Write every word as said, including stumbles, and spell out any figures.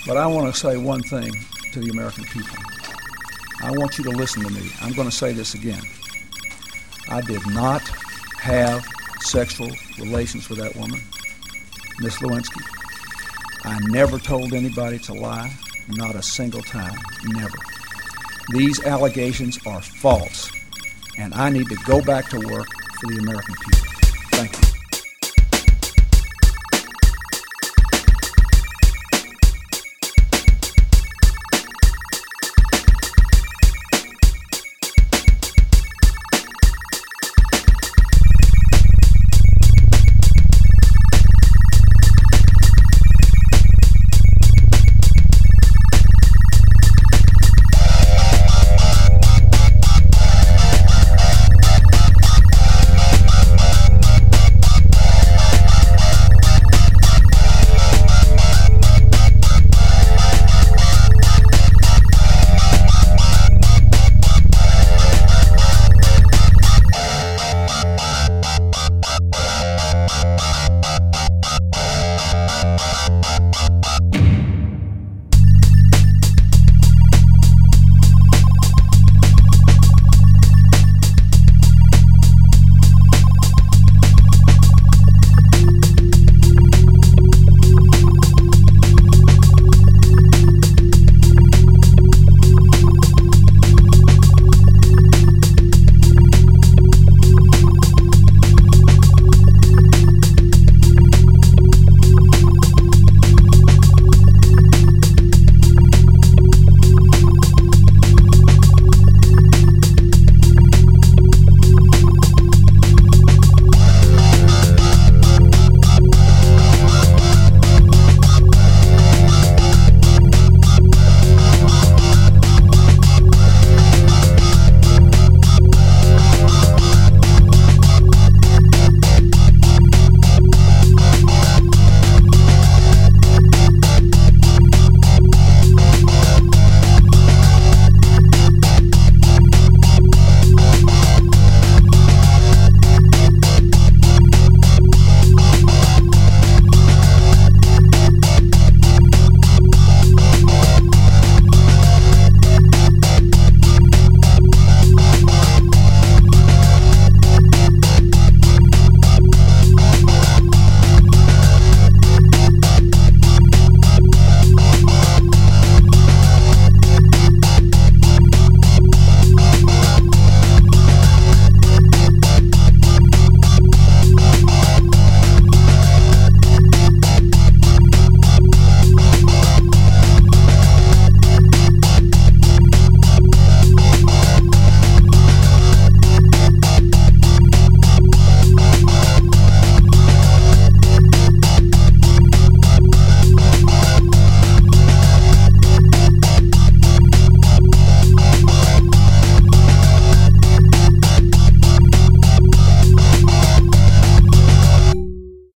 But I want to say one thing to the American people. I want you to listen to me. I'm going to say this again. I did not have sexual relations with that woman, Miss Lewinsky. I never told anybody to lie, not a single time, never. These allegations are false, and I need to go back to work for the American people. Thank you.